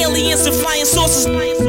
aliens and flying saucers.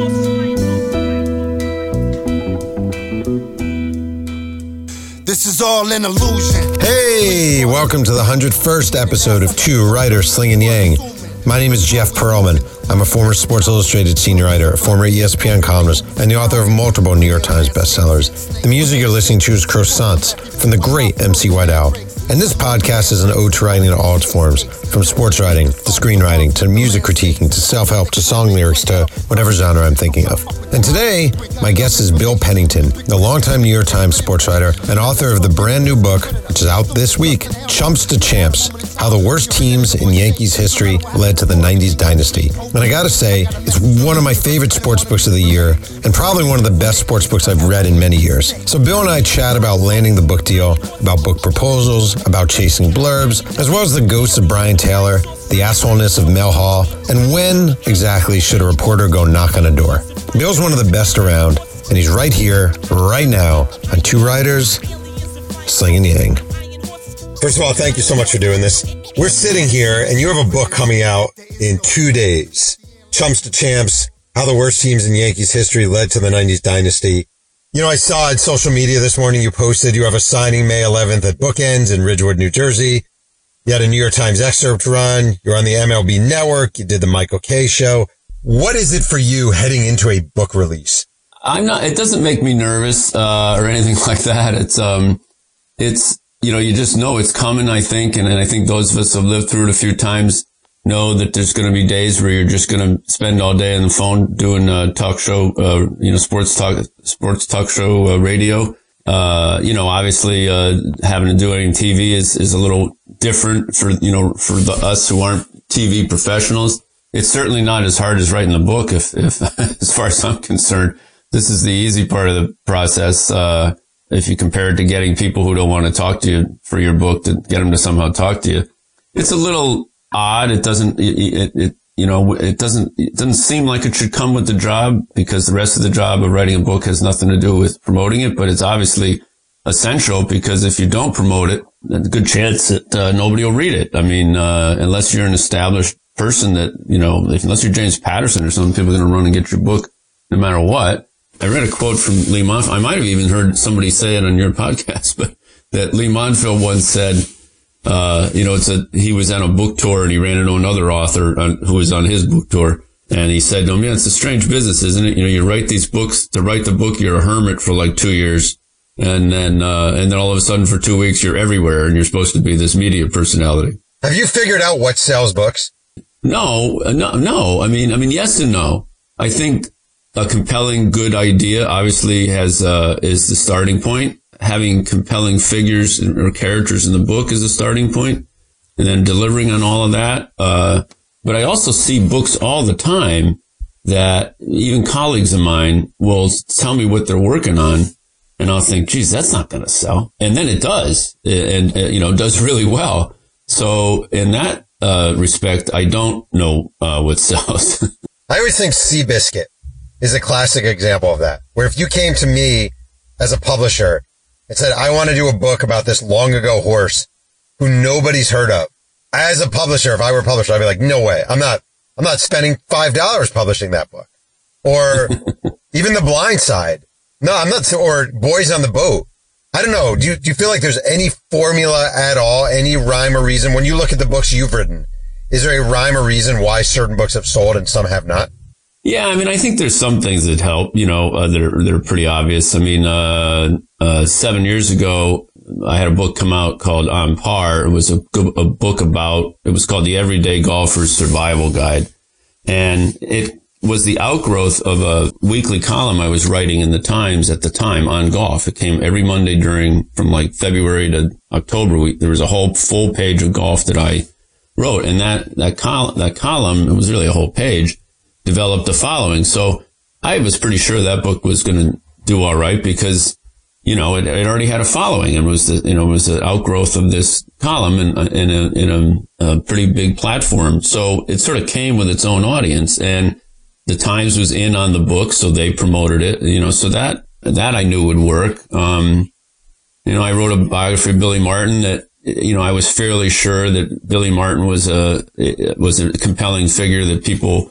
This is all an illusion. Hey, welcome to the 101st episode of Two Writers Slinging Yang. My name is Jeff Pearlman. I'm a former Sports Illustrated senior writer, a former ESPN columnist, and the author of multiple New York Times bestsellers. The music you're listening to is Croissants from the great MC White Owl. And this podcast is an ode to writing in all its forms, from sports writing to screenwriting to music critiquing to self-help to song lyrics to whatever genre I'm thinking of. And today, my guest is Bill Pennington, the longtime New York Times sports writer and author of the brand new book, which is out this week, Chumps to Champs, How the Worst Teams in Yankees History Led to the 90s Dynasty. And I gotta say, it's one of my favorite sports books of the year and probably one of the best sports books I've read in many years. So Bill and I chat about landing the book deal, about book proposals, about chasing blurbs, as well as the ghosts of Brian Taylor, the assholeness of Mel Hall, and when exactly should a reporter go knock on a door. Bill's one of the best around, and he's right here, right now, on Two Writers Slinging Yang. First of all, thank you so much for doing this. We're sitting here, and you have a book coming out in 2 days. Chumps to Champs, How the Worst Teams in Yankees History Led to the 90s Dynasty. You know, I saw on social media this morning you posted you have a signing May 11th at Bookends in Ridgewood, New Jersey. You had a New York Times excerpt run. You're on the MLB Network. You did the Michael Kay show. What is it for you heading into a book release? It doesn't make me nervous, or anything like that. It's, you know, you just know it's coming, I think. And I think those of us who have lived through it a few times know that there's going to be days where you're just going to spend all day on the phone doing a talk show, sports talk show, radio. Obviously, having to do it on TV is a little different for us who aren't TV professionals. It's certainly not as hard as writing the book. If as far as I'm concerned, this is the easy part of the process. If you compare it to getting people who don't want to talk to you for your book to get them to somehow talk to you, it's a little odd. It doesn't seem like it should come with the job because the rest of the job of writing a book has nothing to do with promoting it, but it's obviously essential because if you don't promote it, there's a good chance that nobody will read it. I mean, unless you're an established person that, unless you're James Patterson or something, people are going to run and get your book no matter what. I read a quote from Lee Montville. I might have even heard somebody say it on your podcast, but that Lee Montville once said, he was on a book tour and he ran into another author who was on his book tour. And he said, man, it's a strange business, isn't it? You write these books. To write the book, you're a hermit for like 2 years. And then all of a sudden for 2 weeks, you're everywhere and you're supposed to be this media personality. Have you figured out what sells books? No. I mean, yes and no. I think a compelling, good idea obviously is the starting point. Having compelling figures or characters in the book is a starting point, and then delivering on all of that. But I also see books all the time that even colleagues of mine will tell me what they're working on, and I'll think, geez, that's not going to sell. And then it does, and does really well. So in that respect, I don't know what sells. I always think Seabiscuit is a classic example of that, where if you came to me as a publisher and said, I want to do a book about this long ago horse who nobody's heard of. As a publisher, if I were a publisher, I'd be like, no way. I'm not spending $5 publishing that book. Or even The Blind Side. No, I'm not. Or Boys on the Boat. I don't know. Do you feel like there's any formula at all? Any rhyme or reason? When you look at the books you've written, is there a rhyme or reason why certain books have sold and some have not? Yeah, I mean, I think there's some things that help, that are pretty obvious. I mean, 7 years ago, I had a book come out called On Par. It was a book it was called The Everyday Golfer's Survival Guide. And it was the outgrowth of a weekly column I was writing in the Times at the time on golf. It came every Monday from like February to October. There was a whole full page of golf that I wrote. And that column, it was really a whole page, developed a following. So I was pretty sure that book was going to do all right because, it already had a following and was the outgrowth of this column in a pretty big platform. So it sort of came with its own audience, and the Times was in on the book, so they promoted it, so that I knew would work. I wrote a biography of Billy Martin that, I was fairly sure that Billy Martin was a compelling figure that people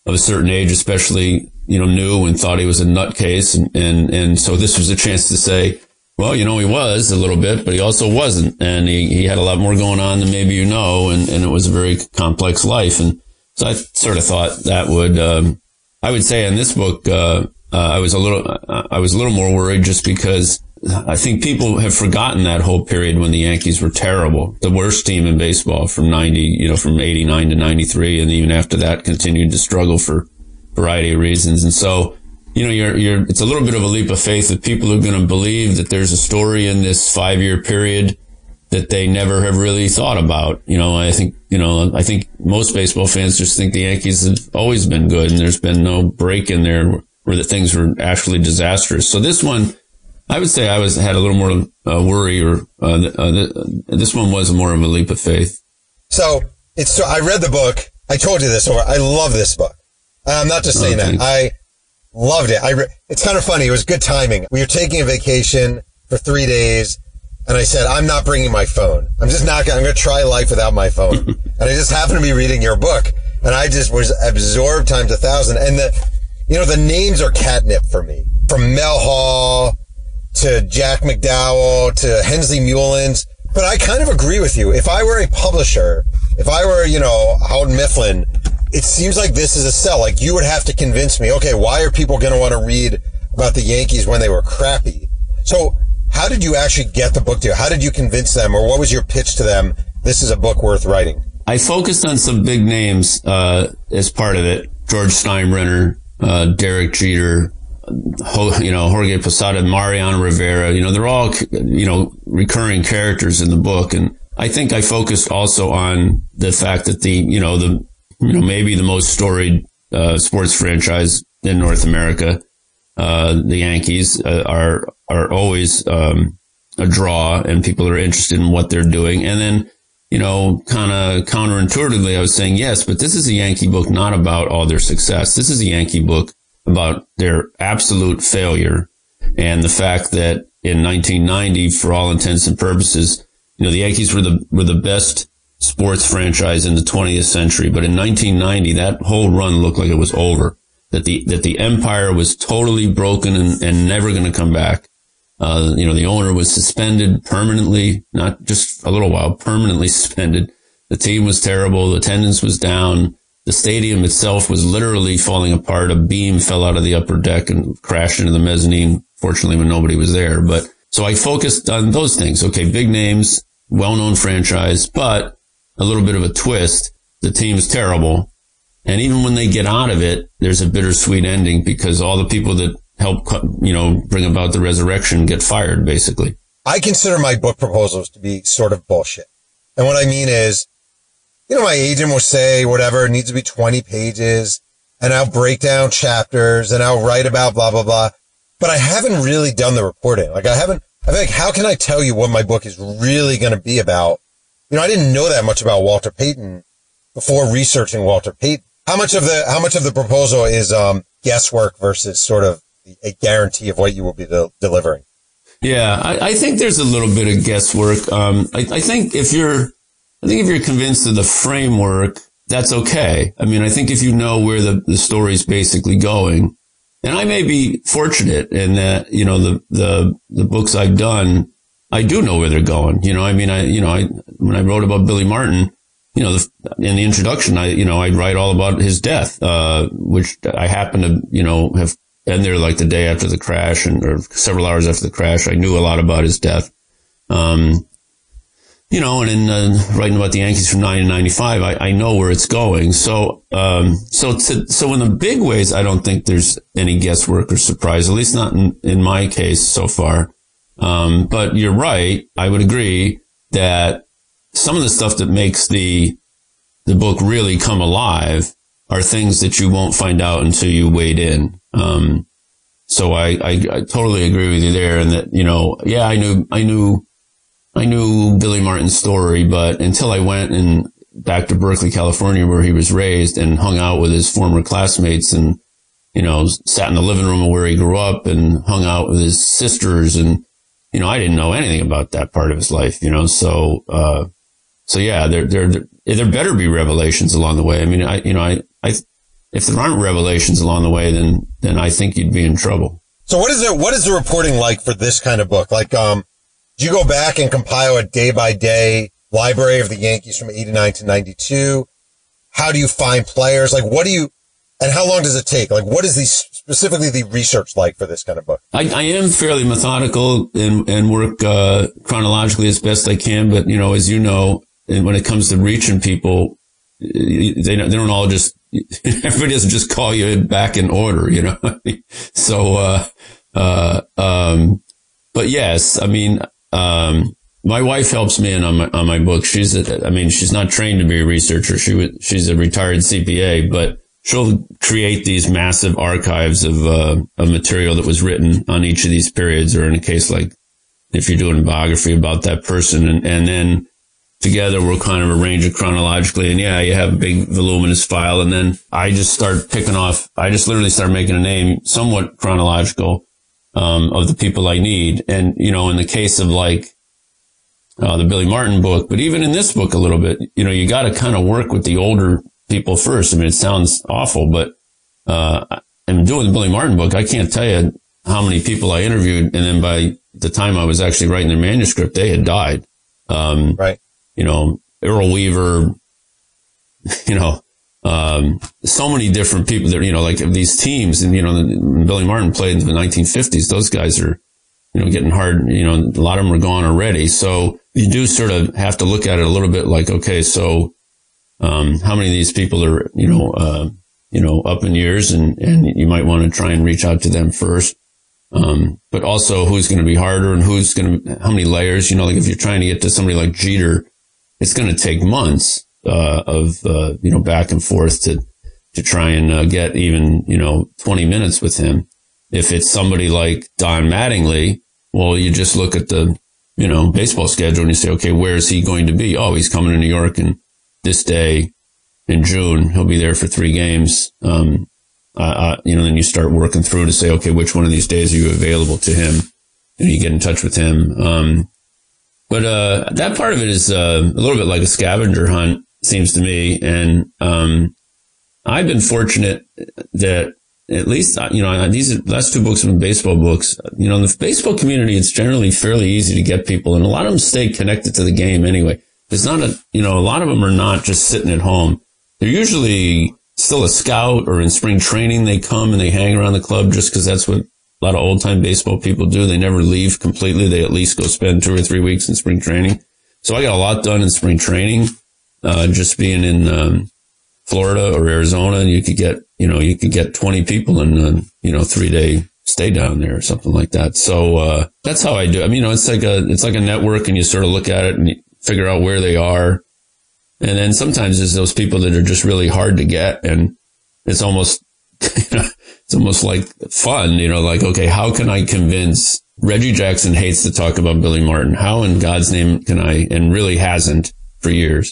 of a certain age, especially, knew and thought he was a nutcase. And so this was a chance to say, well, he was a little bit, but he also wasn't. And he had a lot more going on than maybe and it was a very complex life. And so I sort of thought that would, I would say in this book, I was a little more worried just because I think people have forgotten that whole period when the Yankees were terrible, the worst team in baseball from 89 to 93. And even after that continued to struggle for a variety of reasons. And so, it's a little bit of a leap of faith that people are going to believe that there's a story in this 5-year period that they never have really thought about. I think most baseball fans just think the Yankees have always been good and there's been no break in there where the things were actually disastrous. So this one, I would say had a little more worry, or this one was more of a leap of faith. So I read the book. I told you this. I love this book. I'm not just saying that. I loved it. It's kind of funny. It was good timing. We were taking a vacation for 3 days, and I said, I'm not bringing my phone. I'm going to try life without my phone. And I just happened to be reading your book, and I just was absorbed times 1,000. And the names are catnip for me. From Mel Hall to Jack McDowell to Hensley Mullins. But I kind of agree with you. If I were a publisher, if I were, Houghton Mifflin, it seems like this is a sell. Like, you would have to convince me, okay, why are people going to want to read about the Yankees when they were crappy? So how did you actually get the book to? How did you convince them, or what was your pitch to them? This is a book worth writing. I focused on some big names as part of it. George Steinbrenner, Derek Jeter, Jorge Posada, Mariano Rivera. They're all, recurring characters in the book. And I think I focused also on the fact that maybe the most storied sports franchise in North America, the Yankees, are always a draw, and people are interested in what they're doing. And then, kind of counterintuitively, I was saying, yes, but this is a Yankee book not about all their success. This is a Yankee book about their absolute failure, and the fact that in 1990, for all intents and purposes, the Yankees were the best sports franchise in the 20th century. But in 1990, that whole run looked like it was over, that the empire was totally broken and never going to come back. The owner was suspended permanently, not just a little while, permanently suspended. The team was terrible. Attendance was down. The stadium itself was literally falling apart. A beam fell out of the upper deck and crashed into the mezzanine, fortunately, when nobody was there. But so I focused on those things. Okay, big names, well-known franchise, but a little bit of a twist. The team's terrible. And even when they get out of it, there's a bittersweet ending because all the people that help, bring about the resurrection get fired, basically. I consider my book proposals to be sort of bullshit. And what I mean is, my agent will say whatever, it needs to be 20 pages, and I'll break down chapters, and I'll write about blah, blah, blah. But I haven't really done the reporting. How can I tell you what my book is really going to be about? I didn't know that much about Walter Payton before researching Walter Payton. How much of the proposal is guesswork versus sort of a guarantee of what you will be delivering? Yeah, I think there's a little bit of guesswork. I think if you're convinced of the framework, that's okay. I mean, I think if you know where the story's basically going, and I may be fortunate in that, the books I've done, I do know where they're going. When I wrote about Billy Martin, in the introduction, I'd write all about his death, which I happen to, have been there like the day after the crash or several hours after the crash. I knew a lot about his death. And in writing about the Yankees from 90 to 95, I know where it's going. So in the big ways, I don't think there's any guesswork or surprise, at least not in my case so far. But you're right. I would agree that some of the stuff that makes the book really come alive are things that you won't find out until you wade in. So I totally agree with you there. And that, I knew Billy Martin's story, but until I went back to Berkeley, California, where he was raised, and hung out with his former classmates and, sat in the living room where he grew up and hung out with his sisters. And, I didn't know anything about that part of his life, so yeah, there better be revelations along the way. I mean, if there aren't revelations along the way, then I think you'd be in trouble. So what is the reporting like for this kind of book? Like, do you go back and compile a day by day library of the Yankees from 89 to 92? How do you find players? Like, and how long does it take? Like, what is specifically the research like for this kind of book? I am fairly methodical and work, chronologically as best I can. But, as you know, when it comes to reaching people, they don't all just, everybody doesn't just call you back in order, So, but yes, I mean, my wife helps me in on my book. She's not trained to be a researcher. She's a retired CPA, but she'll create these massive archives of material that was written on each of these periods, or in a case like if you're doing a biography about that person, and then together we'll kind of arrange it chronologically. And yeah, you have a big voluminous file, and then I just start literally start making a name somewhat chronological of the people I need. And in the case of like the Billy Martin book, but even in this book a little bit, you got to kind of work with the older people first. I mean, it sounds awful, but I'm doing the Billy Martin book. I can't tell you how many people I interviewed, and then by the time I was actually writing their manuscript, they had died. Right. Earl Weaver, so many different people that, like these teams, and, Billy Martin played in the 1950s. Those guys are, getting hard, a lot of them are gone already. So you do sort of have to look at it a little bit like, okay, so, how many of these people are, up in years, and you might want to try and reach out to them first. But also who's going to be harder, and how many layers, like if you're trying to get to somebody like Jeter, it's going to take months, of back and forth to try and, get even, 20 minutes with him. If it's somebody like Don Mattingly, well, you just look at the, baseball schedule and you say, okay, where is he going to be? Oh, he's coming to New York, and this day in June, he'll be there for 3 games. Then you start working through to say, okay, which one of these days are you available to him? And you get in touch with him. But that part of it is a little bit like a scavenger hunt, seems to me. And I've been fortunate that at least, these last 2 books have been baseball books. In the baseball community, it's generally fairly easy to get people, and a lot of them stay connected to the game anyway. There's not a lot of them are not just sitting at home. They're usually still a scout, or in spring training, they come and they hang around the club just because that's what a lot of old time baseball people do. They never leave completely. They at least go spend 2 or 3 weeks in spring training. So I got a lot done in spring training, just being in, Florida or Arizona, and you could get 20 people in a 3-day stay down there or something like that. So, that's how I do. I mean, it's like a network, and you sort of look at it and you figure out where they are. And then sometimes there's those people that are just really hard to get, and it's almost, it's almost like fun, like, okay, how can I convince Reggie Jackson hates to talk about Billy Martin? How in God's name can I, and really hasn't for years,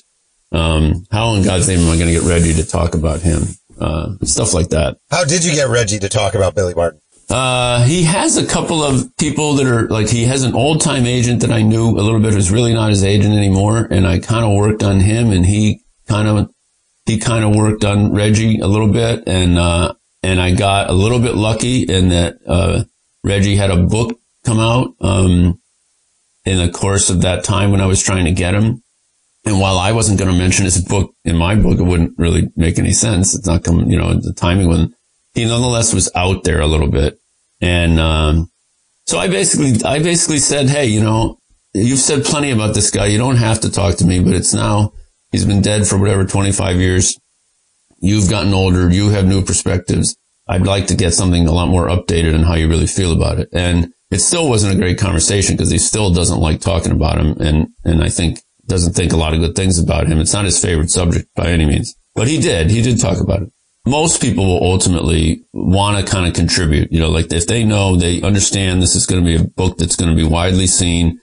how in God's name am I going to get Reggie to talk about him? Stuff like that. How did you get Reggie to talk about Billy Martin? He has a couple of people that are like, he has an old time agent that I knew a little bit, who's really not his agent anymore. And I kind of worked on him, and he kind of worked on Reggie a little bit. And I got a little bit lucky in that, Reggie had a book come out, in the course of that time when I was trying to get him. And while I wasn't going to mention his book in my book, it wouldn't really make any sense. It's not coming, the timing when he nonetheless was out there a little bit. And, so I basically said, hey, you've said plenty about this guy. You don't have to talk to me, but it's now, he's been dead for whatever, 25 years. You've gotten older. You have new perspectives. I'd like to get something a lot more updated on how you really feel about it. And it still wasn't a great conversation, because he still doesn't like talking about him. And I think doesn't think a lot of good things about him. It's not his favorite subject by any means, but he did talk about it. Most people will ultimately want to kind of contribute, like if they know, they understand this is going to be a book that's going to be widely seen,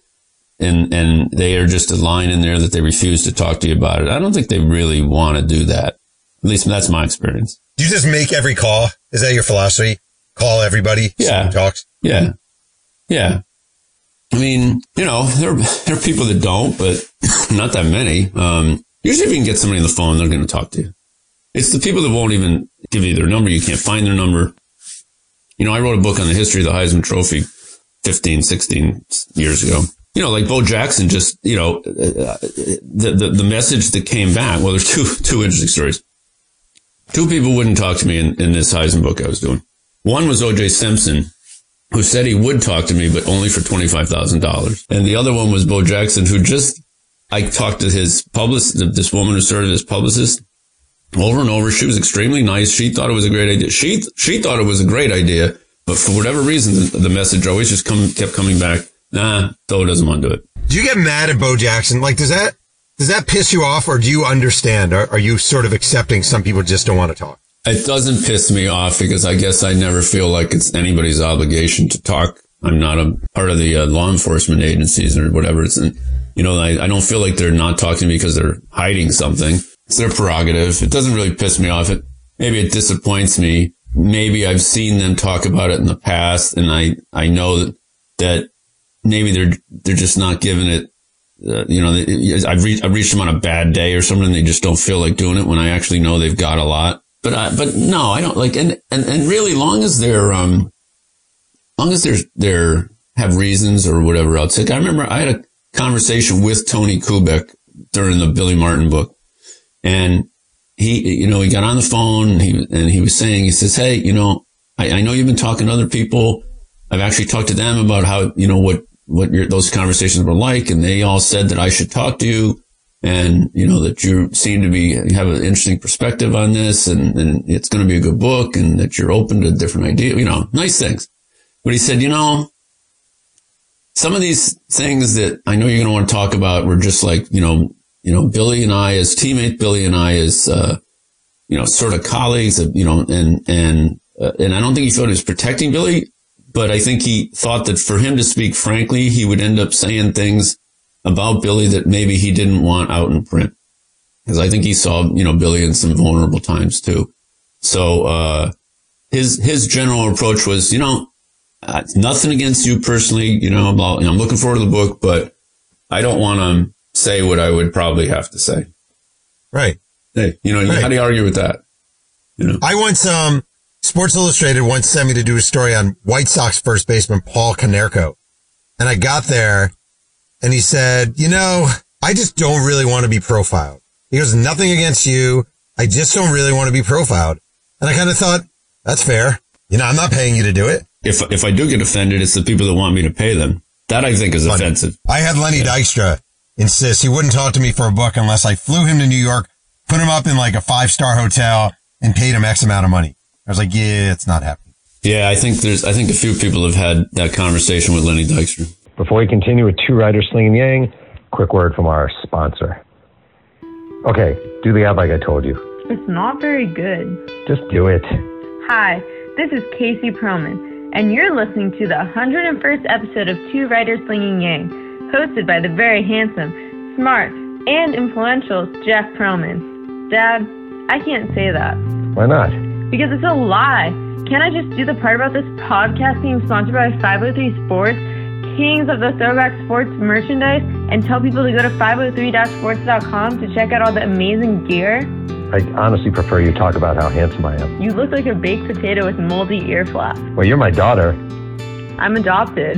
and they are just a line in there that they refuse to talk to you about it. I don't think they really want to do that. At least that's my experience. Do you just make every call? Is that your philosophy? Call everybody? Yeah. Talks? Yeah. Yeah. I mean, there are people that don't, but not that many. Usually if you can get somebody on the phone, they're going to talk to you. It's the people that won't even give you their number. You can't find their number. You know, I wrote a book on the history of the Heisman Trophy 15, 16 years ago. You know, like Bo Jackson just, you know, the message that came back. Well, there's two interesting stories. Two people wouldn't talk to me in this Heisman book I was doing. One was O.J. Simpson, who said he would talk to me, but only for $25,000. And the other one was Bo Jackson, who I talked to his publicist, this woman who started as publicist, over and over. She was extremely nice. She thought it was a great idea. She thought it was a great idea, but for whatever reason, the message always just kept coming back. Nah, Bo doesn't want to do it. Do you get mad at Bo Jackson? Like, does that piss you off, or do you understand? Are you sort of accepting some people just don't want to talk? It doesn't piss me off because I guess I never feel like it's anybody's obligation to talk. I'm not a part of the law enforcement agencies or whatever. You know, I don't feel like they're not talking to me because they're hiding something. It's their prerogative. It doesn't really piss me off. Maybe it disappoints me. Maybe I've seen them talk about it in the past, and I know that maybe they're just not giving it. You know, I've reached them on a bad day or something. They just don't feel like doing it when I actually know they've got a lot. But no, I don't like, and really, long as they're have reasons or whatever else. Like, I remember I had a conversation with Tony Kubek during the Billy Martin book, and he got on the phone and he was saying, he says, hey, you know, I know you've been talking to other people. I've actually talked to them about how, you know, what those conversations were like, and they all said that I should talk to you. And, you know, that you seem to have an interesting perspective on this, and it's going to be a good book, and that you're open to different ideas, you know, nice things. But he said, you know, some of these things that I know you're going to want to talk about were just like, you know, Billy and I as teammates, Billy and I as, you know, sort of colleagues, you know, and I don't think he thought he was protecting Billy, but I think he thought that for him to speak frankly, he would end up saying things about Billy that maybe he didn't want out in print. Because I think he saw, you know, Billy in some vulnerable times too. So, his general approach was, you know, nothing against you personally, you know, I'm looking forward to the book, but I don't want to say what I would probably have to say. Right. Hey, you know, How do you argue with that? You know, I once, Sports Illustrated once sent me to do a story on White Sox first baseman Paul Konerko. And I got there, and he said, you know, I just don't really want to be profiled. He goes, nothing against you. I just don't really want to be profiled. And I kind of thought, that's fair. You know, I'm not paying you to do it. If I do get offended, it's the people that want me to pay them. That I think is offensive. I had Lenny Dykstra insist he wouldn't talk to me for a book unless I flew him to New York, put him up in like a 5-star hotel, and paid him X amount of money. I was like, yeah, it's not happening. Yeah, I think a few people have had that conversation with Lenny Dykstra. Before we continue with Two Writers Slinging Yang, quick word from our sponsor. Okay, do the ad like I told you. It's not very good. Just do it. Hi, this is Casey Perlman, and you're listening to the 101st episode of Two Writers Slinging Yang, hosted by the very handsome, smart, and influential Jeff Perlman. Dad, I can't say that. Why not? Because it's a lie. Can't I just do the part about this podcast being sponsored by 503 Sports, kings of the throwback sports merchandise, and tell people to go to 503-sports.com to check out all the amazing gear? I honestly prefer you talk about how handsome I am. You look like a baked potato with moldy ear flaps. Well, you're my daughter. I'm adopted.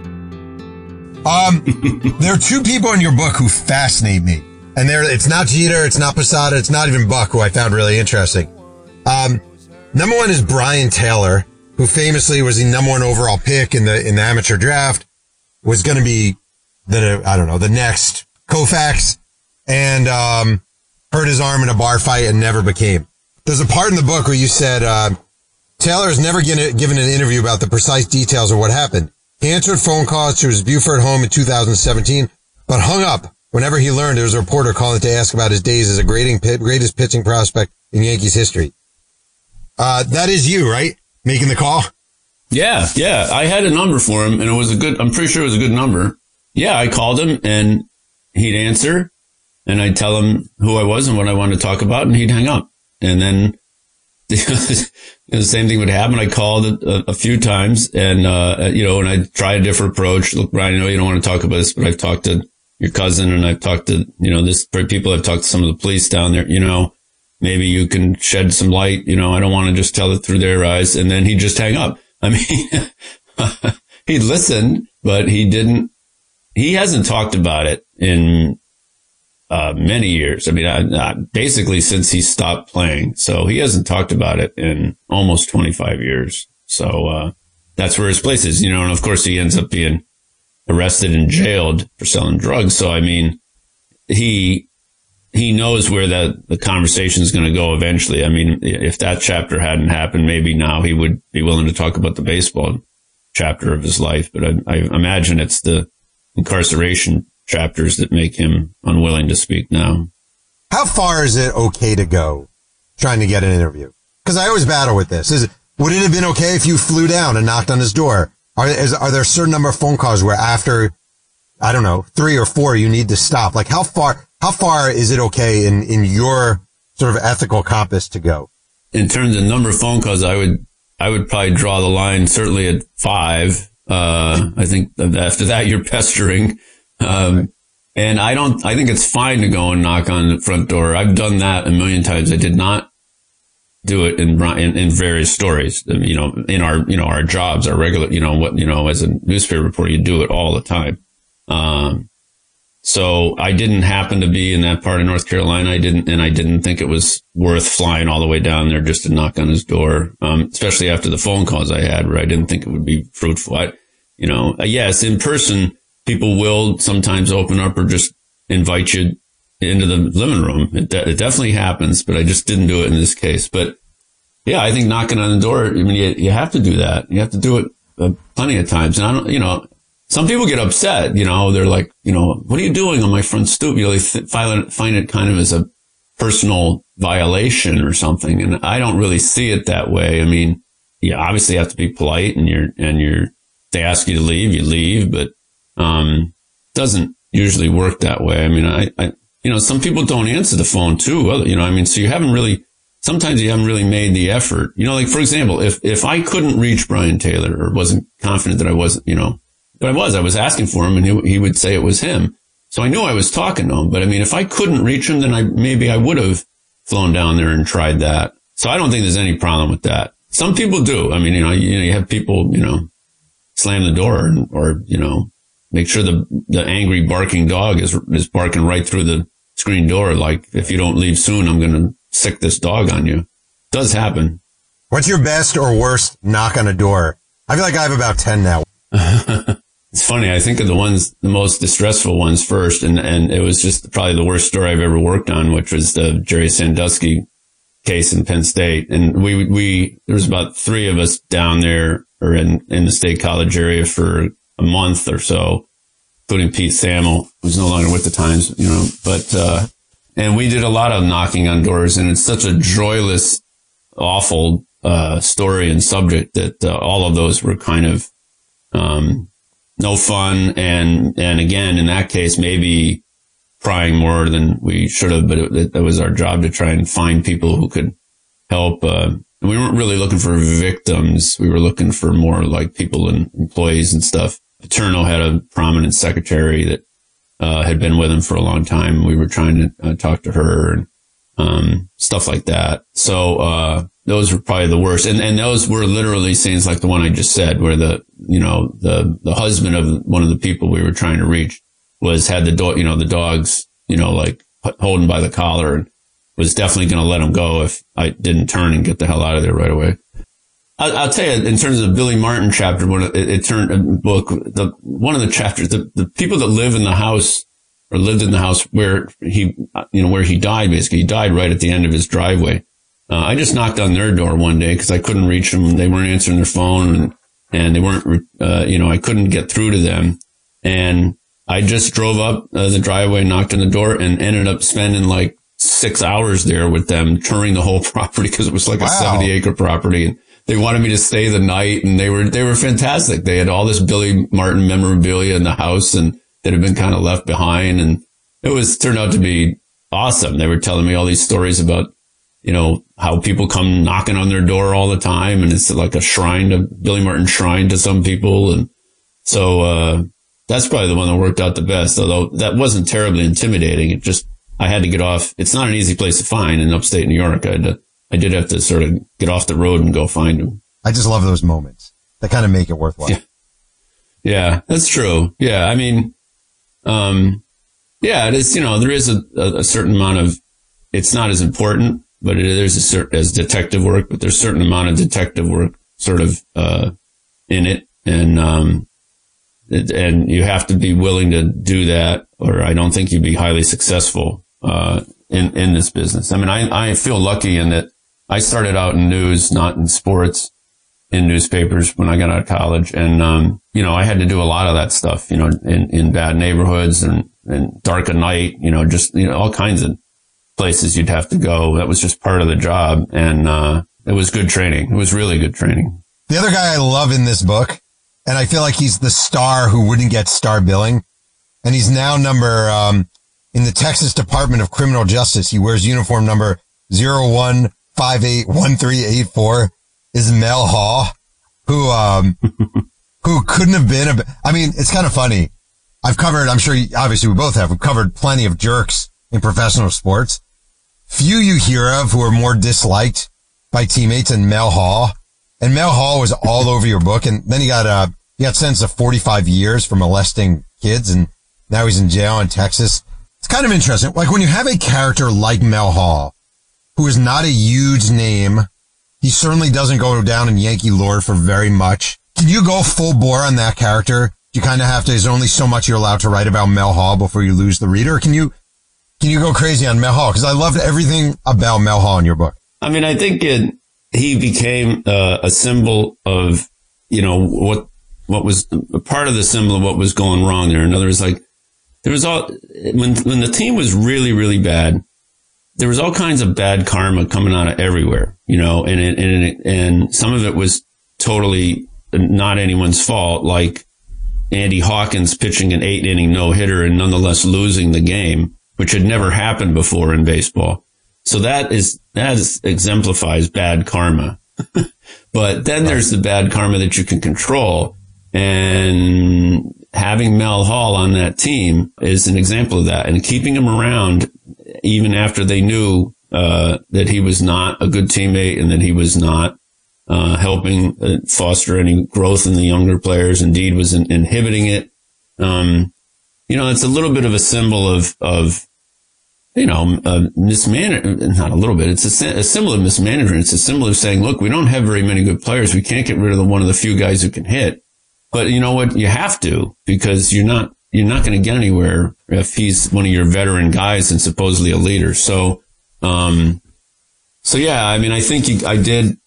There are two people in your book who fascinate me. And it's not Jeter, it's not Posada, it's not even Buck, who I found really interesting. Number one is Brian Taylor, who famously was the number one overall pick in the amateur draft, was going to be the next Koufax, and hurt his arm in a bar fight and never became. There's a part in the book where you said Taylor has never given an interview about the precise details of what happened. He answered phone calls to his Buford home in 2017, but hung up whenever he learned there was a reporter calling to ask about his days as a greatest pitching prospect in Yankees history. That is you, right? Making the call? Yeah. I had a number for him, and I'm pretty sure it was a good number. Yeah, I called him, and he'd answer, and I'd tell him who I was and what I wanted to talk about, and he'd hang up. And then the same thing would happen. I called a few times, and and I'd try a different approach. Look, Brian, I know you don't want to talk about this, but I've talked to your cousin, and I've talked to, people. I've talked to some of the police down there, maybe you can shed some light. You know, I don't want to just tell it through their eyes. And then he'd just hang up. I mean, he'd listen, but he hasn't talked about it in many years. I mean, basically since he stopped playing. So he hasn't talked about it in almost 25 years. So that's where his place is, you know, and of course he ends up being arrested and jailed for selling drugs. So, I mean, he knows where the conversation is going to go eventually. I mean, if that chapter hadn't happened, maybe now he would be willing to talk about the baseball chapter of his life. But I imagine it's the incarceration chapters that make him unwilling to speak now. How far is it okay to go trying to get an interview? Because I always battle with this. Would it have been okay if you flew down and knocked on his door? Are there a certain number of phone calls where after, I don't know, 3 or 4, you need to stop? Like how far is it okay in your sort of ethical compass to go? In terms of number of phone calls, I would probably draw the line certainly at 5. I think after that you're pestering. And I think it's fine to go and knock on the front door. I've done that a million times. I did not do it in various stories, you know, in our jobs, our regular, as a newspaper reporter, you do it all the time. So I didn't happen to be in that part of North Carolina. I didn't think it was worth flying all the way down there just to knock on his door. Especially after the phone calls I had where I didn't think it would be fruitful. Yes, in person, people will sometimes open up or just invite you into the living room. It definitely happens, but I just didn't do it in this case. But yeah, I think knocking on the door, I mean, you have to do that. You have to do it plenty of times. And some people get upset, they're like, what are you doing on my front stoop? They find it kind of as a personal violation or something. And I don't really see it that way. I mean, you obviously have to be polite and they ask you to leave, you leave, but, doesn't usually work that way. I mean, some people don't answer the phone too. So sometimes you haven't really made the effort. Like for example, if I couldn't reach Brian Taylor or wasn't confident that I wasn't, but I was asking for him and he would say it was him. So I knew I was talking to him, but I mean, if I couldn't reach him, then maybe I would have flown down there and tried that. So I don't think there's any problem with that. Some people do. I mean, you have people, slam the door or make sure the angry barking dog is barking right through the screen door. Like, if you don't leave soon, I'm going to sick this dog on you. It does happen. What's your best or worst knock on a door? I feel like I have about 10 now. It's funny. I think of the most distressful ones first. And it was just probably the worst story I've ever worked on, which was the Jerry Sandusky case in Penn State. And there was about 3 of us down there or in the State College area for a month or so, including Pete Thamel, who's no longer with the Times, but, and we did a lot of knocking on doors, and it's such a joyless, awful, story and subject that, all of those were kind of, no fun. And again, in that case, maybe prying more than we should have, but that was our job to try and find people who could help, we weren't really looking for victims. We were looking for more like people and employees and stuff. Paterno had a prominent secretary that had been with him for a long time. We were trying to talk to her and stuff like that. So those were probably the worst. And those were literally scenes like the one I just said, where the husband of one of the people we were trying to reach had the dog, the dogs, like holding by the collar, and was definitely going to let him go if I didn't turn and get the hell out of there right away. I'll tell you, in terms of the Billy Martin chapter, when it turned a book, one of the chapters, the people that live in the house or lived in the house where he died, basically, he died right at the end of his driveway. I just knocked on their door one day because I couldn't reach them. They weren't answering their phone and they weren't, I couldn't get through to them. And I just drove up the driveway, knocked on the door, and ended up spending like 6 hours there with them, touring the whole property because it was like a 70-acre property. And they wanted me to stay the night, and they were fantastic. They had all this Billy Martin memorabilia in the house and that had been kind of left behind. And it turned out to be awesome. They were telling me all these stories about, how people come knocking on their door all the time. And it's like a shrine, a Billy Martin shrine to some people. And so, that's probably the one that worked out the best, although that wasn't terribly intimidating. It just I had to get off. It's not an easy place to find in upstate New York. I did have to sort of get off the road and go find him. I just love those moments that kind of make it worthwhile. Yeah, that's true. Yeah. I mean, it is, there is a certain amount of, it's not as important, but there's as detective work, but there's a certain amount of detective work sort of, in it. And you have to be willing to do that, or I don't think you'd be highly successful, in this business. I mean, I feel lucky in that I started out in news, not in sports, in newspapers when I got out of college. And, I had to do a lot of that stuff, in bad neighborhoods and dark at night, all kinds of places you'd have to go. That was just part of the job. And, it was good training. It was really good training. The other guy I love in this book, and I feel like he's the star who wouldn't get star billing, and he's now in the Texas Department of Criminal Justice. He wears uniform number 01581384, is Mel Hall, who couldn't have been it's kind of funny. I've covered, I'm sure obviously we both have, we've covered plenty of jerks in professional sports. Few you hear of who are more disliked by teammates than Mel Hall. And Mel Hall was all over your book. And then he got sentenced to 45 years for molesting kids. And now he's in jail in Texas. It's kind of interesting. Like when you have a character like Mel Hall, who is not a huge name, he certainly doesn't go down in Yankee lore for very much. Can you go full bore on that character? You kind of have to, there's only so much you're allowed to write about Mel Hall before you lose the reader. Can you go crazy on Mel Hall? Because I loved everything about Mel Hall in your book. I mean, I think he became a symbol of, what was a part of the symbol of what was going wrong there. In other words, like there was when the team was really, really bad, there was all kinds of bad karma coming out of everywhere, and some of it was totally not anyone's fault, like Andy Hawkins pitching an 8-inning no-hitter and nonetheless losing the game, which had never happened before in baseball. So that exemplifies bad karma. But then there's the bad karma that you can control. And having Mel Hall on that team is an example of that. And keeping him around even after they knew that he was not a good teammate and that he was not helping foster any growth in the younger players, indeed was inhibiting it. It's a little bit of a symbol of mismanagement, not a little bit. It's a symbol of mismanagement. It's a symbol of saying, look, we don't have very many good players. We can't get rid of one of the few guys who can hit. But you know what? You have to, because you're not going to get anywhere if he's one of your veteran guys and supposedly a leader. So yeah, I mean, I think I did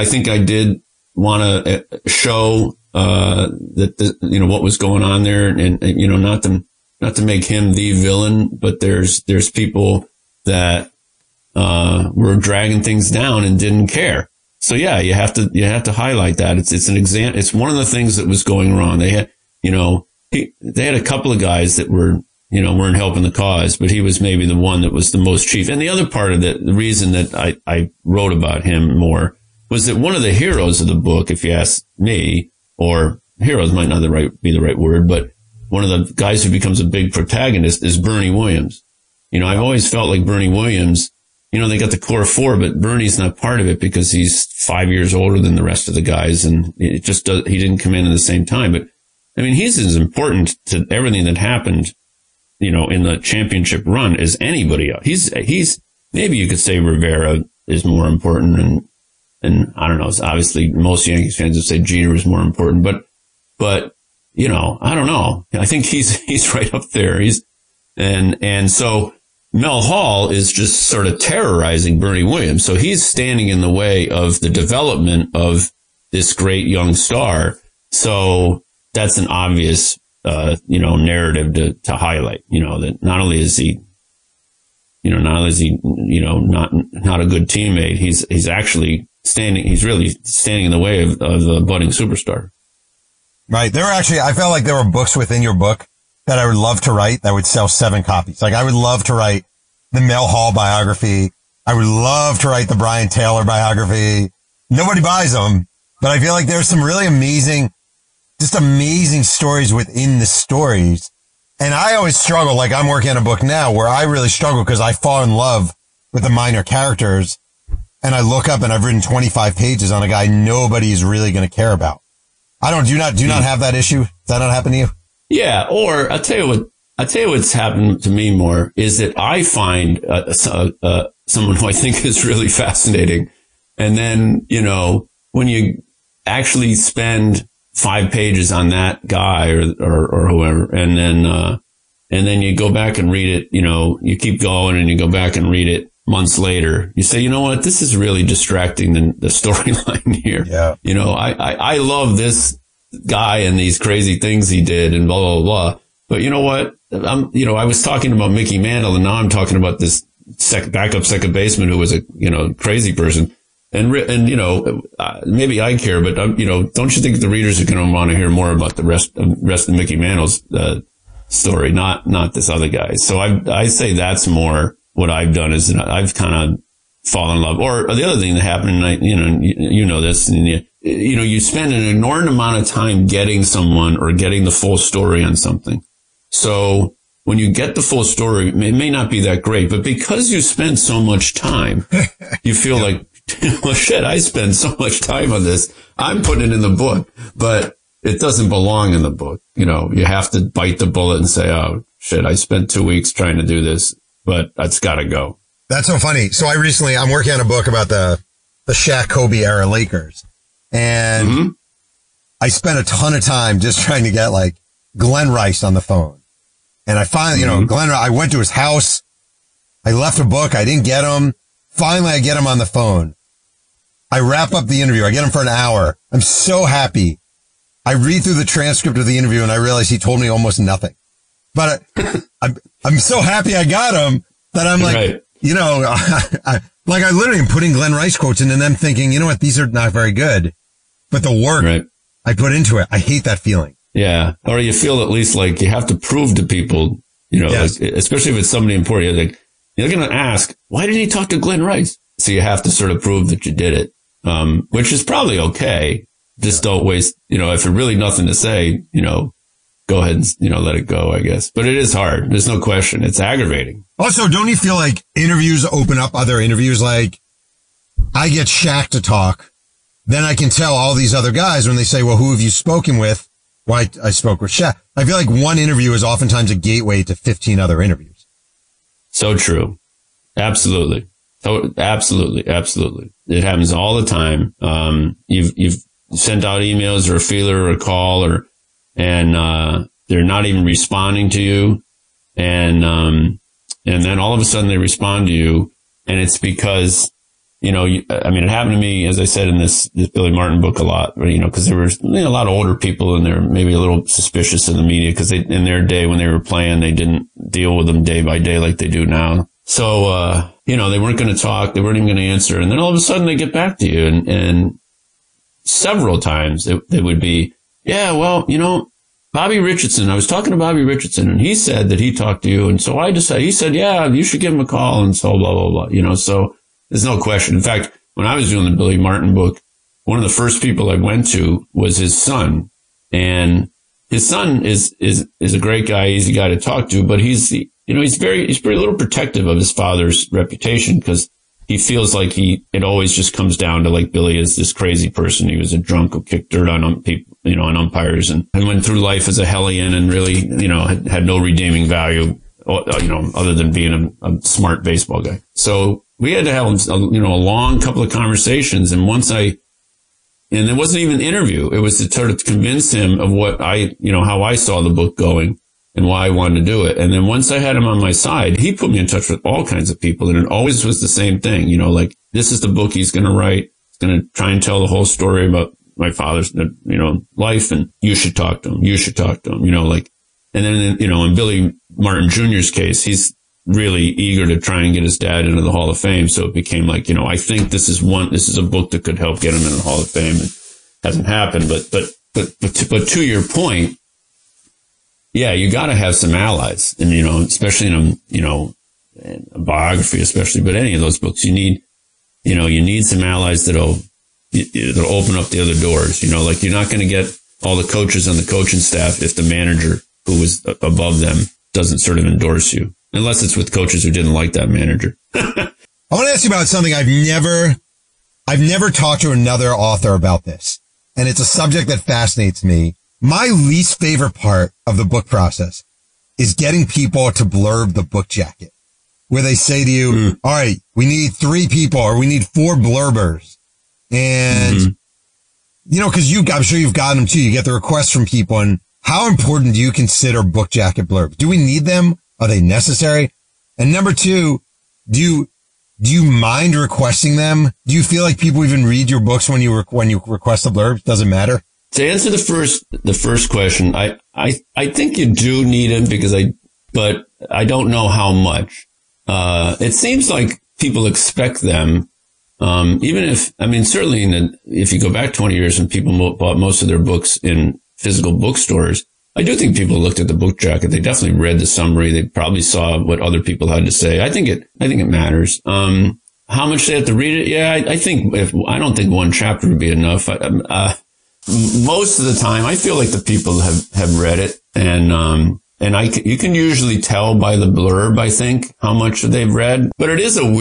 want to show, that what was going on there and not to make him the villain, but there's people that, were dragging things down and didn't care. So yeah, you have to highlight that. It's an example. It's one of the things that was going wrong. They had, they had a couple of guys that weren't helping the cause, but he was maybe the one that was the most chief. And the other part of it, the reason that I wrote about him more was that one of the heroes of the book, if you ask me, or heroes might not be the right word, but one of the guys who becomes a big protagonist is Bernie Williams. I've always felt like Bernie Williams, they got the core four, but Bernie's not part of it because he's 5 years older than the rest of the guys. And he didn't come in at the same time. But I mean, he's as important to everything that happened, in the championship run as anybody else. He's maybe you could say Rivera is more important. And I don't know. Obviously most Yankees fans would say Jeter is more important, but, I don't know. I think he's right up there. And so Mel Hall is just sort of terrorizing Bernie Williams. So he's standing in the way of the development of this great young star. So that's an obvious, narrative to highlight, that not only is he not a good teammate, he's actually really standing in the way of a budding superstar. Right. I felt like there were books within your book that I would love to write that would sell 7 copies. Like I would love to write the Mel Hall biography. I would love to write the Brian Taylor biography. Nobody buys them, but I feel like there's some really amazing stories within the stories And I always struggle, like I'm working on a book now where I really struggle because I fall in love with the minor characters and I look up and I've written 25 pages on a guy nobody's really going to care about. Do you not have that issue? Does that not happen to you? Yeah. Or I'll tell you what's happened to me more is that I find someone who I think is really fascinating. And then, you know, when you actually spend 5 pages on that guy or whoever, and then you go back and read it, you know, you keep going and you go back and read it months later, you say, you know what, this is really distracting the storyline here. Yeah. You know, I love this guy and these crazy things he did and blah, blah, blah. But you know what? I was talking about Mickey Mantle and now I'm talking about this backup second baseman who was a, you know, crazy person. And you know, maybe I care, but you know, don't you think the readers are going to want to hear more about the rest of Mickey Mantle's story, not this other guy? So I say that's more what I've done is that I've kind of fallen in love. Or the other thing that happened, and you know this, and you spend an inordinate amount of time getting someone or getting the full story on something. So when you get the full story, it may not be that great, but because you spend so much time, you feel like, well, shit, I spend so much time on this. I'm putting it in the book, but it doesn't belong in the book. You know, you have to bite the bullet and say, oh, shit, I spent 2 weeks trying to do this, but that's got to go. That's so funny. So I'm working on a book about the Shaq Kobe era Lakers. And I spent a ton of time just trying to get like Glenn Rice on the phone. And I finally, I went to his house. I left a book. I didn't get him. Finally, I get him on the phone. I wrap up the interview. I get him for an hour. I'm so happy. I read through the transcript of the interview and I realize he told me almost nothing. But I'm so happy I got him that I'm like, right. You know, I literally am putting Glenn Rice quotes in and then thinking, you know what, these are not very good. But the work I put into it, I hate that feeling. Yeah. Or you feel at least like you have to prove to people, you know, yes. like, especially if it's somebody important, you're going to ask, why did he talk to Glenn Rice? So you have to sort of prove that you did it. Which is probably okay. Just don't waste, you know, if you're really nothing to say, you know, go ahead and, you know, let it go, I guess. But it is hard. There's no question. It's aggravating. Also, don't you feel like interviews open up other interviews? Like I get Shaq to talk. Then I can tell all these other guys when they say, well, who have you spoken with? Why I spoke with Shaq. I feel like one interview is oftentimes a gateway to 15 other interviews. So true. Absolutely. Absolutely. Absolutely. It happens all the time. You've sent out emails or a feeler or a call and they're not even responding to you. And then all of a sudden they respond to you and it's because, you know, it happened to me, as I said in this Billy Martin book a lot, you know, cause there were a lot of older people and they're maybe a little suspicious of the media because in their day when they were playing, they didn't deal with them day by day like they do now. So, you know, they weren't going to talk. They weren't even going to answer. And then all of a sudden they get back to you. And several times they would be, yeah, well, you know, Bobby Richardson, I was talking to Bobby Richardson and he said that he talked to you. And so I decided, he said, yeah, you should give him a call. And so blah, blah, blah, you know, so there's no question. In fact, when I was doing the Billy Martin book, one of the first people I went to was his son. And his son is a great guy, easy guy to talk to, but he's pretty little protective of his father's reputation because he feels like it always just comes down to like Billy is this crazy person. He was a drunk who kicked dirt on people, you know, on umpires and went through life as a hellion and really, you know, had no redeeming value, you know, other than being a smart baseball guy. So we had to have, a long couple of conversations. And and it wasn't even an interview. It was to sort of convince him of how I saw the book going and why I wanted to do it. And then once I had him on my side, he put me in touch with all kinds of people. And it always was the same thing, you know, like this is the book he's going to write. He's going to try and tell the whole story about my father's, you know, life. And you should talk to him. You should talk to him, you know, like, and then, you know, in Billy Martin Jr.'s case, he's really eager to try and get his dad into the Hall of Fame. So it became like, you know, I think this is a book that could help get him in the Hall of Fame. It hasn't happened, but to your point, yeah, you got to have some allies, and you know, especially in a biography, especially, but any of those books, you need some allies that'll open up the other doors. You know, like you're not going to get all the coaches on the coaching staff if the manager who was above them doesn't sort of endorse you, unless it's with coaches who didn't like that manager. I want to ask you about something I've never talked to another author about this, and it's a subject that fascinates me. My least favorite part of the book process is getting people to blurb the book jacket, where they say to you, all right, we need 3 people or we need 4 blurbers. And, you know, cause I'm sure you've gotten them too. You get the requests from people. And how important do you consider book jacket blurbs? Do we need them? Are they necessary? And number 2, do you mind requesting them? Do you feel like people even read your books when you request the blurbs? Does it matter? To answer the first question, I think you do need them but I don't know how much. It seems like people expect them. Even if, I mean, certainly if you go back 20 years when people bought most of their books in physical bookstores, I do think people looked at the book jacket. They definitely read the summary. They probably saw what other people had to say. I think it matters. How much they have to read it? Yeah, I don't think one chapter would be enough. Most of the time, I feel like the people have read it, and you can usually tell by the blurb, I think, how much they've read. But it is a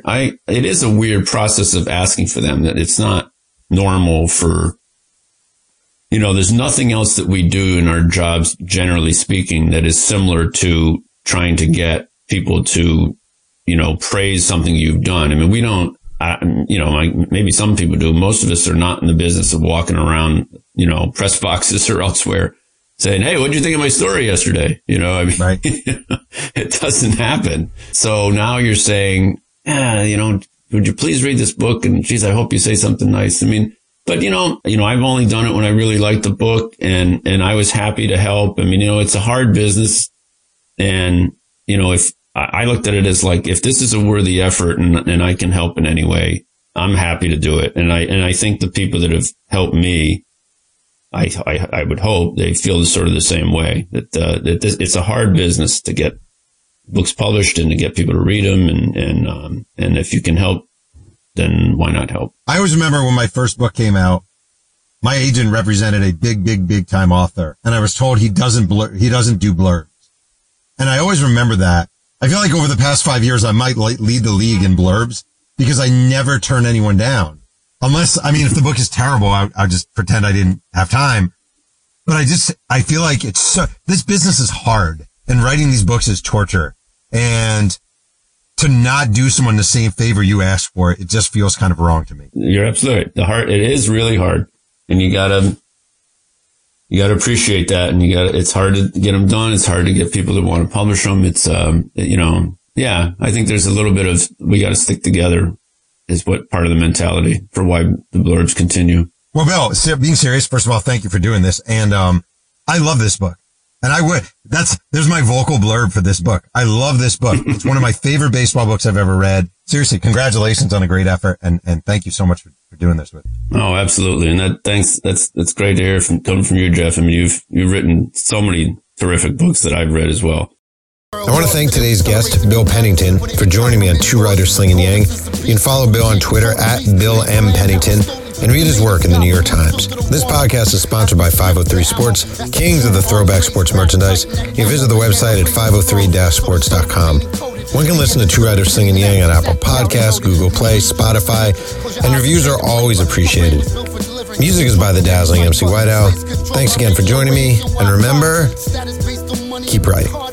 weird process of asking for them. That it's not normal for, you know, there's nothing else that we do in our jobs, generally speaking, that is similar to trying to get people to, you know, praise something you've done. I mean, we don't. You know, maybe some people do. Most of us are not in the business of walking around, you know, press boxes or elsewhere saying, hey, what'd you think of my story yesterday? You know, I mean, right. It doesn't happen. So now you're saying, you know, would you please read this book? And geez, I hope you say something nice. I mean, but you know, I've only done it when I really liked the book and I was happy to help. I mean, you know, it's a hard business. And, you know, if I looked at it as like, if this is a worthy effort and I can help in any way, I'm happy to do it. And I think the people that have helped me, I would hope they feel sort of the same way that it's a hard business to get books published and to get people to read them. And if you can help, then why not help? I always remember when my first book came out, my agent represented a big time author. And I was told he doesn't do blurbs. And I always remember that. I feel like over the past 5 years, I might lead the league in blurbs because I never turn anyone down. Unless, I mean, if the book is terrible, I'll just pretend I didn't have time. But I feel like this business is hard and writing these books is torture. And to not do someone the same favor you asked for, it just feels kind of wrong to me. You're absolutely right. It is really hard. And you gotta appreciate that. And it's hard to get them done. It's hard to get people to want to publish them. It's, you know, yeah, I think there's a little bit of, we got to stick together is what part of the mentality for why the blurbs continue. Well, Bill, being serious, first of all, thank you for doing this. And, I love this book. And there's my vocal blurb for this book. I love this book. It's one of my favorite baseball books I've ever read. Seriously, congratulations on a great effort. And thank you so much for doing this with me. Oh, absolutely. And thanks. That's great to hear coming from you, Jeff. I mean, you've written so many terrific books that I've read as well. I want to thank today's guest, Bill Pennington, for joining me on Two Writers Slinging Yang. You can follow Bill on Twitter at Bill M. Pennington and read his work in the New York Times. This podcast is sponsored by 503 Sports, kings of the throwback sports merchandise. You can visit the website at 503-sports.com. One can listen to Two Writers Slinging Yang on Apple Podcasts, Google Play, Spotify, and reviews are always appreciated. Music is by the dazzling MC Whiteout. Thanks again for joining me, and remember, keep writing.